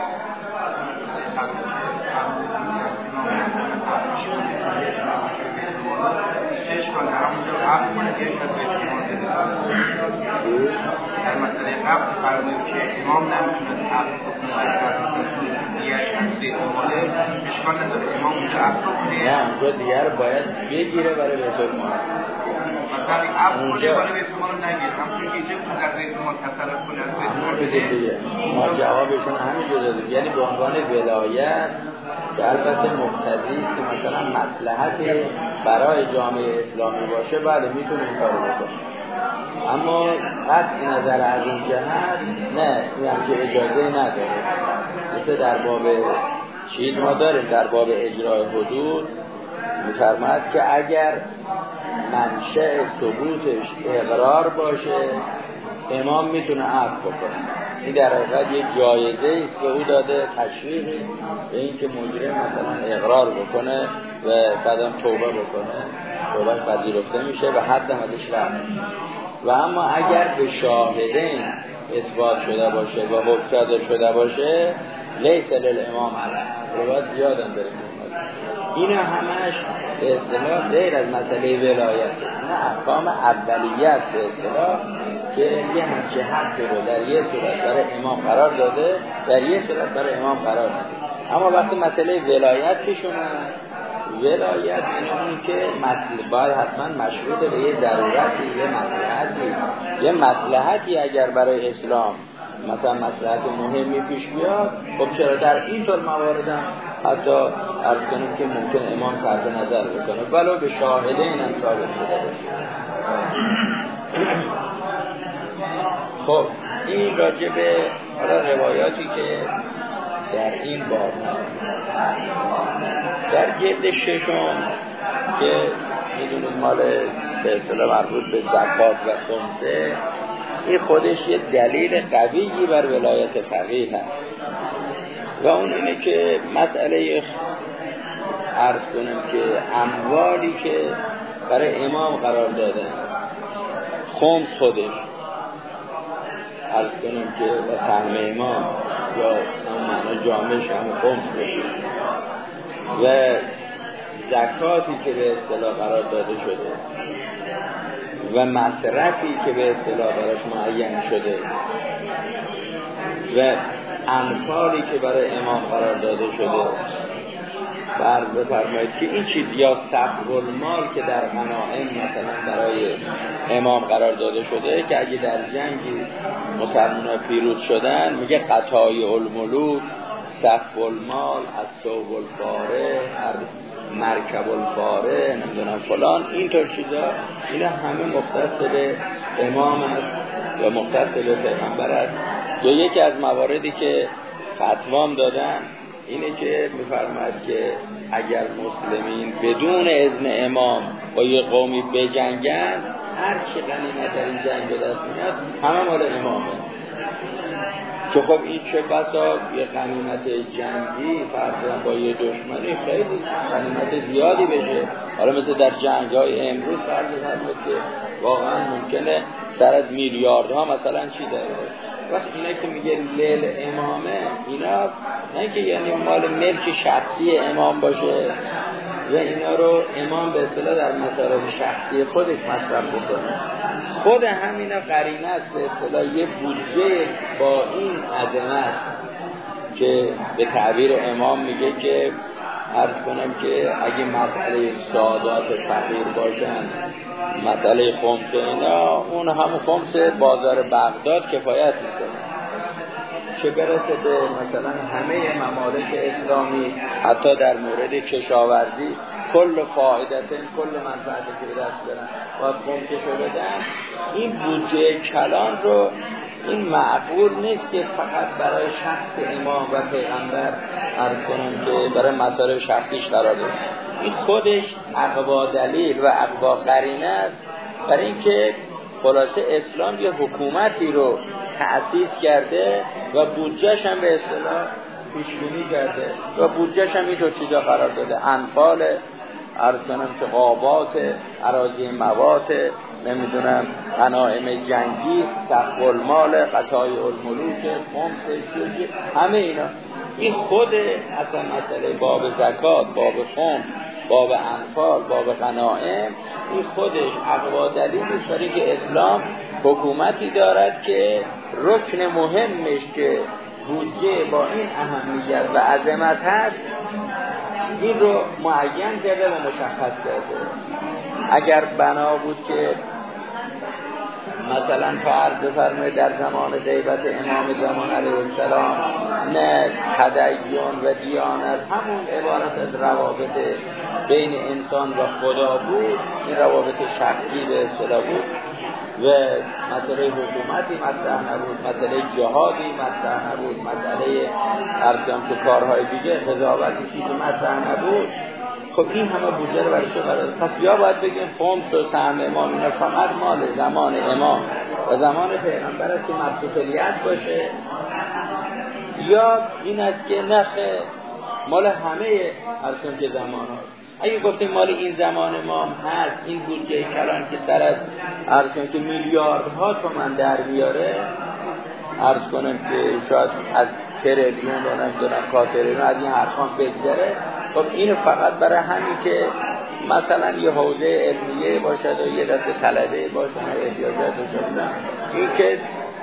در مسئله قبل فرمودیم که امام نمیتونه عقد بکنه دیگه از بیت المال، اشکال نداره امام اونجا عقد بکنه، نه اونجا دیگه رو باید بگیره برای بیت المال. مثلا عقد کنه برای بیت المال نگیره، همونجور که اینجا در بیت المال تصرف کنه از بیت المال بده. ما جوابشون همینجور دادیم، یعنی به عنوان ولایت که البته مقتضی که مثلا مصلحتی برای جامعه اسلامی باشه بله میتونه این کارو بکنه، اما قطع نظر از این جهت نه، این هم که اجازه نداره. مثل در باب چیز ما داریم، در باب اجرای حدود می‌فرماید که اگر منشأ ثبوتش اقرار باشه امام میتونه عفو بکنه. این در حقیقت یک جایزه است که او داده، تشویقی به این که مجرم مثلا اقرار بکنه و بعدم توبه بکنه، توبهش پذیرفته میشه و حد هم ازش رفت میشه. و اما اگر به شاهدین اثبات شده باشه و حکم صادر شده باشه لیس للامام علیه، روایت زیاد هم داره. اینا همش به اصطلاح غیر از مسئله ولایت، نه احکام اولیه است به اصطلاح که یه همچه حقی رو در یه صورت برای امام قرار داده، در یه صورت برای امام قرار داده. اما وقتی مسئله ولایت پیش اومد، ولایت این که باید حتما مشروط به یه ضرورتی، یه مصلحتی اگر برای اسلام مثلا مصلحت مهمی پیش بیاد، خب چرا در اینطور موارد هم حتی عرض کنیم که ممکن امام صرف نظر بکنه ولو به شاهدین هم ثابت شده باشه. خب این راجع به روایاتی که در این باب در جلد 6 که میدونید مال به اصطلاح مربوط به زکات و خمسه، این خودش یه دلیل قویی بر ولایت فقیه هست و اون اینه که مسئله عرض کنم که اموالی که برای امام قرار دادن، خمس خودش عرض کنم که و فهم امام یا اون معنی جامعش هم خمس بشه و زکاتی که به اصطلاح قرار داده شده و مصرفی که به اصطلاح براش معین شده و انفالی که برای امام قرار داده شده، فرض بفرمایید که این چیز یا صفر المال که در غنایم مثلا برای امام قرار داده شده که اگه در جنگی مسلمان‌ها پیروز شدن میگه قطای الملوک، صفر المال، الثوب الفاره، مرکب الفاره، نمیدونم فلان، اینطور چیزا، اینا همه مختص به امام است یا مختص به پیغمبر است. یا یکی از مواردی که فتوام دادن اینه که میفرماید که اگر مسلمین بدون اذن امام با یه قومی بجنگن، هر چی غنیمت در این جنگ به دست میاد همه مال امامه، که خب این چه بسا یه غنیمت جنگی فرضاً با یه دشمنی خیلی غنیمت زیادی بشه. حالا مثل در جنگ‌های امروز فرضاً که واقعا ممکنه سر از میلیاردها مثلا چی داره. وقتی اینا که میگه لیل امامه، اینا نه که یعنی مال ملک شخصی امام باشه و اینا رو امام به اصطلاح در مصارف شخصی خودش مصرف بکنه. خود همینا قرینه است به اصطلاح یه بودجه با این عظمت که به تعبیر امام میگه که عرض کنم که اگه مسئله سادات فقیر باشن، مسئله خمس اینا، اون همون خمس بازار بغداد کفایت میکنه. چه برسه به مثلا همه ممالک اسلامی، حتی در مورد کشاورزی کل فایدتن کل منفعتی که به دست برن باید خمسشو بدن. این بودجه کلان رو این معقول نیست که فقط برای شخص امام و پیغمبر عرض کنم که برای مصارف شخصیش قرار بده. این خودش اقوا دلیل و اقوا قرینه است برای اینکه خلاصه اسلام یه حکومتی رو تأسیس کرده و بودجه‌ش هم به اصطلاح پیش‌بینی کرده و بودجه‌ش هم اینطور چیزا قرار داده. انفال عرض کنم که قابات، اراضی موات، نمیدونم غنایم جنگی، سقف المال، قطای الملوک، خمس، چیزی، همه اینا. این خود اصلا مسئله باب زکات، باب خمس، باب انفال، باب غنایم، این خودش اقوا دلیل است برای که اسلام حکومتی دارد که رکن مهمش که بودجه با این اهمیت و عظمت هست این رو معین کرده و مشخص کرده. اگر بنا بود که مثلا فرض بفرمایید در زمان غیبت امام زمان علیه السلام نه تدین و دیانت همون عبارت از روابط بین انسان و خدا بود، این روابط شخصی به اصطلاح بود و مسئله حکومتی مطرح نبود، مسئله جهادی مطرح نبود، مسئله ارسام که کارهای دیگه قضاوتی چیزی مطرح نبود، خب این همه بودجه رو برای چه قرار؟ پس یا باید بگیم خمس و سهم امام اینا فقط مال زمان امام و زمان پیغمبر است که مخصوصیت باشه، یا این است که نخه مال همه ارسام که زمان هست. اگه گفتیم مال این زمان ما هست، این بودجه کلان که سر از عرض کنم که میلیاردها تومان در بیاره، عرض کنم که شاید از تریلیون و نمیدونم کاتریلیون از این حرفان بگذره، خب اینو فقط برای همین که مثلا یه حوزه علمیه باشد و یه دسته طلبه باشد و احتیاجات باشد، این که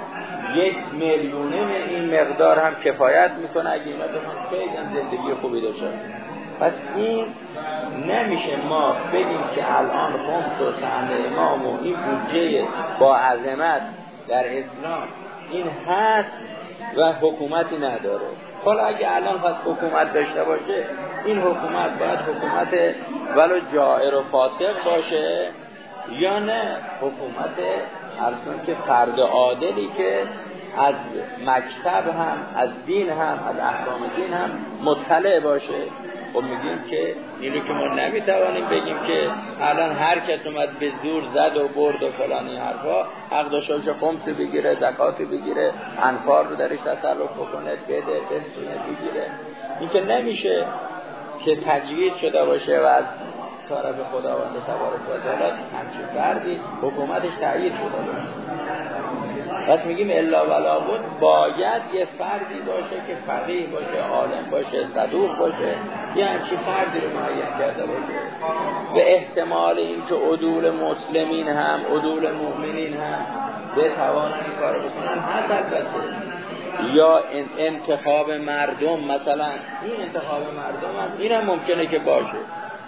1 میلیونه این مقدار هم کفایت میکنه اگه اینا بخوان خیلی هم زندگی خوبی داشتن. پس این نمیشه ما بگیم که الان خمس و سهم امام و این بودجه با عظمت در اسلام این هست و حکومتی نداره. حالا اگه الان پس حکومت داشته باشه، این حکومت باید حکومت ولو جائر و فاسق باشه یا نه حکومت ارسان که فرد عادلی که از مکتب هم از دین هم از احکام دین هم مطلع باشه. خب میگیم که اینو که ما نمیتوانیم بگیم که الان هر کس اومد به زور زد و برد و فلانی حرفا حق داشته باشه خمس بگیره، زکات بگیره، انفال رو درش تصرف بکنه، بده، بسونه بگیره. این که نمیشه که تجویز شده باشه و از طرف خداوند تبارک و تعالی همچین فردی حکومتش تغییر شده باشه. پس میگیم الا ولا بود باید یه فردی باشه که فقیه باشه، عالم باشه، صدوق باشه، یه همچین فردی رو معین کرده باشه. به احتمال اینکه عدول مسلمین هم عدول مؤمنین هم بتوانن این کارو بکنن هست البته. یا انتخاب مردم، مثلا این انتخاب مردم هم این هم ممکنه که باشه،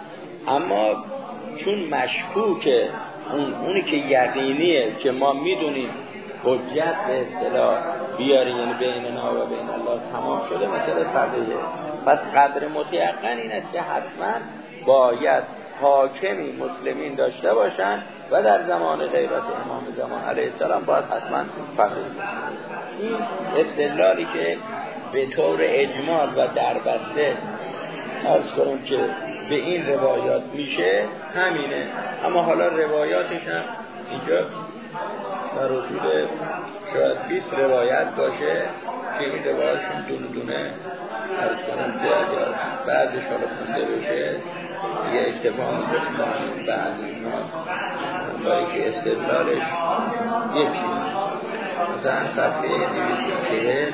اما چون مشکوکه اونی که یقینیه که ما میدونیم حجت به اصطلاح بیاری یعنی بیننا و بین الله تمام شده مسئله فردیه. پس قدر متیقن این است که حتما باید حاکمی مسلمین داشته باشن و در زمان غیبت امام زمان علیه السلام باید حتما فقیه. این استدلالی که به طور اجمال و دربسته عرض کنم که به این روایات میشه همینه. اما حالا روایاتش هم اینجا در حدود شاید 20 روایت باشه که این روایشون دونه دونه عرض کنم که اگر بعدش حالا خونده بشه یه اکتفا میکنیم بعد اینا با که استدلالش یکی مثلا صفحه 240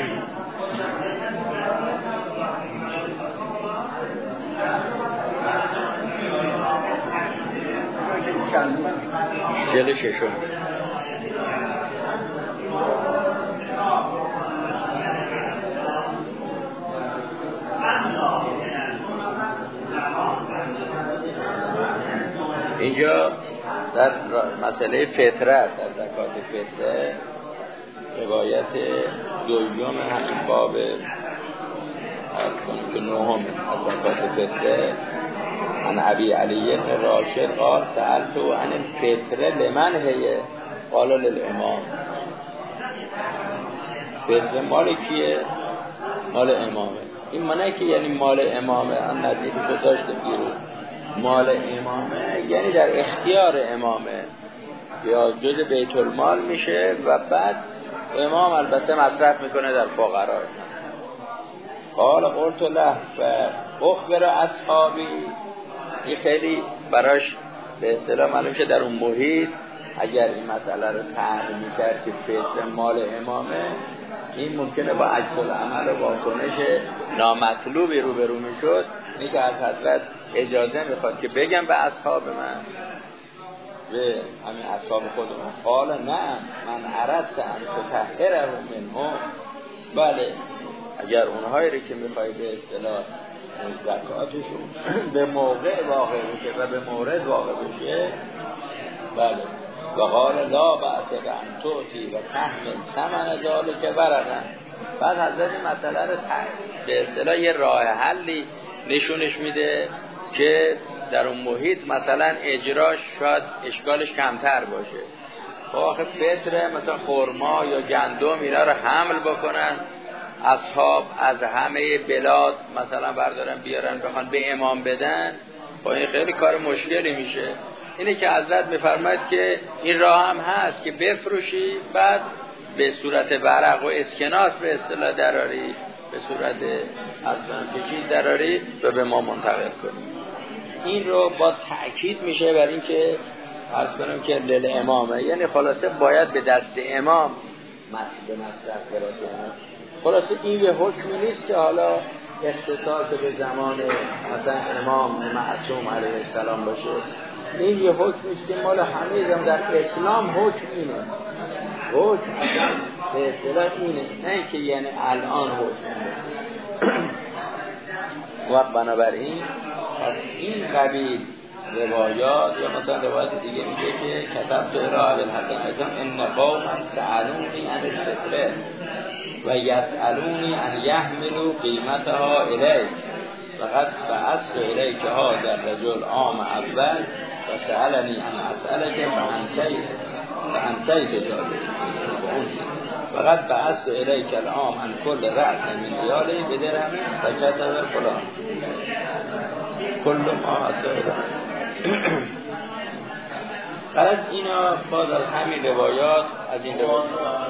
جل ششم اینجا در مسئله فطرت در زکات فطره روایت دویم همین باب که نهم از زکات فطره عن ابی علی بن راشد قال سألت عن الفطره لمن هي قال للامام. فطره مال کیه؟ مال امامه. این معنی که یعنی مال امامه ان ندیدشو داشته بیرون مال امامه یعنی در اختیار امامه یا جز بیت المال میشه و بعد امام البته مصرف میکنه در فقرا. قال قلت له اخبر اصحابی. این خیلی براش به اصطلاح معلوم شه در اون محیط اگر این مسئله رو تعریف میکرد که فطر مال امامه این ممکنه با عکس العمل و واکنش نامطلوبی روبرو میشد. اینی که از حضرت اجازه میخواد که بگم به اصحاب من به همین اصحاب خودمون قال نه من اردت ان تطهره منهم. بله اگر اونهایی رو که میخوای به اصطلاح زکاتشون به موقع واقع بشه و به مورد واقع بشه بله و قال لا بأس بأن تؤتی و تحمل ثمن ذلک ورقا. بعد حضرت این مسئله رو به اصطلاح یه راه حلی نشونش میده که در اون محیط مثلا اجراش شاید اشکالش کمتر باشه. خب آخه فطره مثلا خرما یا گندم اینا رو حمل بکنن اصحاب از همه بلاد مثلا بردارن بیارن بخوان به امام بدن با این خیلی کار مشکلی میشه. اینه که حضرت میفرماید که این راه هم هست که بفروشی بعد به صورت ورق و اسکناس به اصطلاح دراری به صورت اصلا کشید دراری و به ما منتقل کنیم. این رو باز تأکید میشه بر این که عرض کنم که لیل امامه یعنی خلاصه باید به دست امام به مصرف برسه. خلاصه این یه حکمی نیست که حالا اختصاص به زمان مثلا امام معصوم علیه السلام باشه. این یه حکمی است که مال همه هم در اسلام حکم اینه. حکم اصلا به اصطلاح اینه نه که یعنی الان حکم و بنابراین از این قبیل روایات یا مثلا روایت دیگه میگه که کتبت الی الحسن ازم ان قوما سألونی عن الفطره و یسألونی ان یحملوا قیمتها الیک فقط بعثت الیک هذا الرجل عام اول و سألنی ان اسألک فانسیت ذلك فقط بعثت الیک العام عن کل رأس من ایاله بدرهم و کتب فلان کل ما داره. بعد اینا باز از همین روایات از این روایات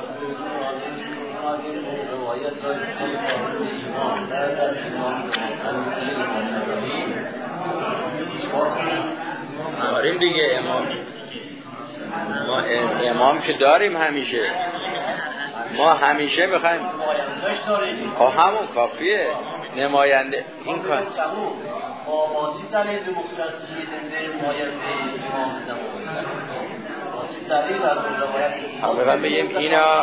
داریم دیگه ما امام که داریم همیشه ما همیشه میخوایم همون کافیه نماینده این کار میخوایم بگیم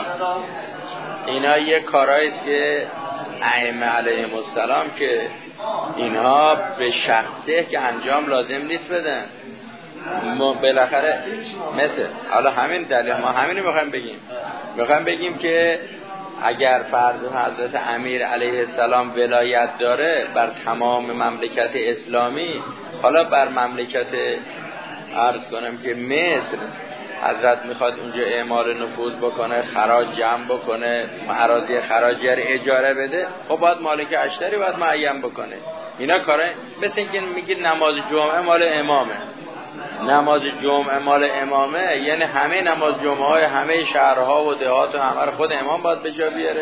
اینا یه کارهاییست که ائمه علیهم السلام که اینها به شخصه که انجام لازم نیست بدن ما بالاخره مثل حالا همین دلیل ما همینو میخوایم بگیم که اگر فرض حضرت امیر علیه السلام ولایت داره بر تمام مملکت اسلامی حالا بر مملکت عرض کنم که مصر حضرت میخواد اونجا اعمال نفوذ بکنه خراج جمع بکنه اراضی خراجی رو اجاره بده خب باید مالک اشتری باید معین بکنه. اینا کاره مثل اینکه میگید نماز جمعه مال امامه نماز جمعه مال امامه، یعنی همه نماز جمعه های همه شهرها و دهات و همه رو خود امام باید به جا بیاره.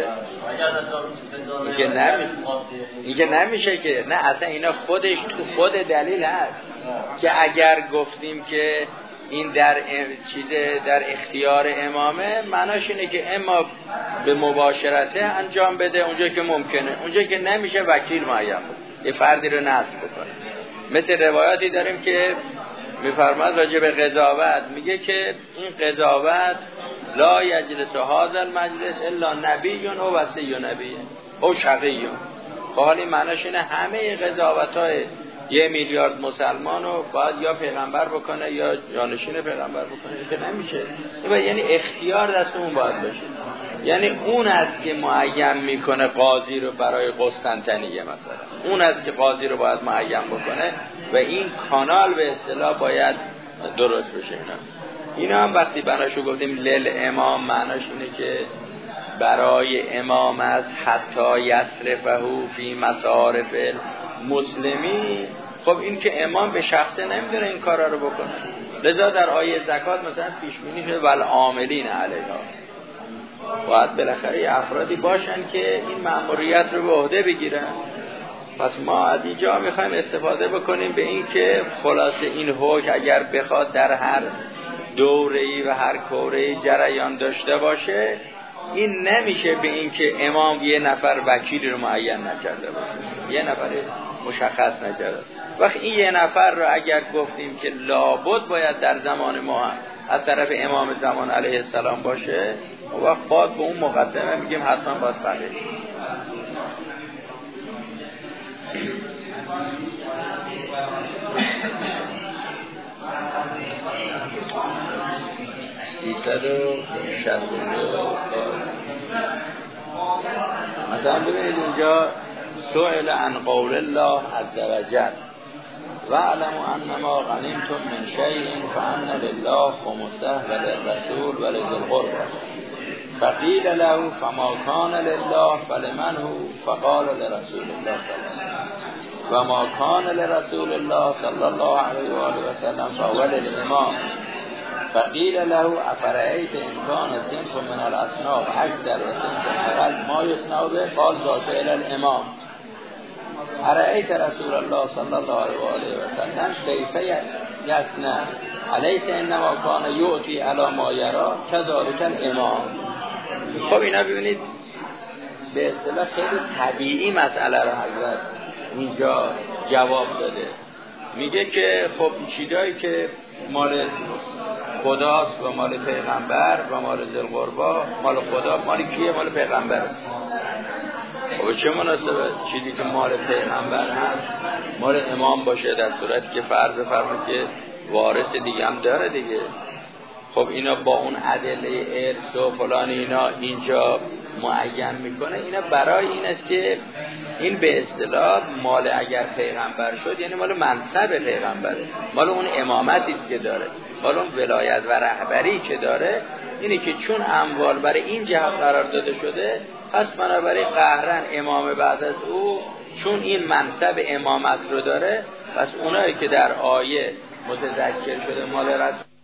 اینکه نمیشه که نه، اصلا اینا خودش تو خود دلیل هست که اگر گفتیم که این در اختیار امامه، معناش اینه که اما به مباشرته انجام بده اونجا که ممکنه، اونجا که نمیشه وکیل معین بود یه فردی رو نصب بکنه. مثل روایاتی داریم که میفرماد راجع به قضاوت، میگه که این قضاوت لا یجلس هذا المجلس الا نبی و وصی نبی او شقی. حال این معناش اینه همه قضاوت‌های 1 میلیارد مسلمانو باید یا پیغمبر بکنه یا جانشین پیغمبر بکنه، که نمیشه. یعنی اختیار دستمون باید باشه، یعنی اون است که معین میکنه قاضی رو برای قسطنطنیه مثلا، اون است که قاضی رو باید معین بکنه و این کانال به اصطلاح باید درست بشه. اینا هم وقتی بناشو گفتیم لیل امام، معناش اینه که برای امام از حتی یصرفه فی مصارف مسلمی. خب این که امام به شخصه نمیدونه این کارا رو بکنه، لذا در آیه زکات مثلا پیش بینی شده والعاملین علیها، باید بالاخره افرادی باشن که این مأموریت رو به عهده بگیرن. پس ما از اینجا میخوایم استفاده بکنیم به این که خلاصه این حکم اگر بخواد در هر دوره‌ای و هر کوره‌ای جریان داشته باشه، این نمیشه به این که امام یه نفر وکیلی رو معین نکرده باشه، یه نفر مشخص نکرده. وقتی این یه نفر رو اگر گفتیم که لابد باید در زمان ما از طرف امام زمان علیه السلام باشه، وقت باید به اون مقدمه میگیم حتما باید فقیه. مثلا ببینید اینجا سئل عن قول الله عز وجل واعلموا انما غنیمتم من شیء فان لله خمسه وللرسول ولذی القربى فقیل له فما کان لله فلمن هو فقال لرسول الله صلی الله علیه و ما کان لرسول الله صلی الله علیه و آله و سلم فهو للامام فقیل له افرأیت ان کان صنف من الاصناف اکثر و صنف اقل ما یصنع به قال ذاک الی الامام ارأیت رسول الله صلی الله علیه و آله و سلم کیف یصنع الیس انما کان یؤتی علی ما یرا کذالک الامام. خب اینا ببینید به اصطلاح خیلی طبیعی مسئله رو حضرت اینجا جواب داده. میگه که خب چیزایی که مال خداست و مال پیغمبر و مال ذوالقربا، مال خدا مال کیه؟ مال پیغمبر. خب چه مناسبه چیزی که مال پیغمبر هست مال امام باشه، در صورتی که فرض فرمود که وارث دیگه هم داره دیگه. خب اینا با اون ادله ارث و فلان اینا اینجا معین میکنه. اینا برای این است که این به اصطلاح مال اگر پیغمبر شد یعنی مال منصب پیغمبره، مال اون امامتی است که داره، مال اون ولایت و رهبری که داره. اینه که چون اموال برای این جهت قرار داده شده، پس بنابراین قهرن امام بعد از او چون این منصب امامت رو داره، پس اونایی که در آیه متذکر شده مال رسول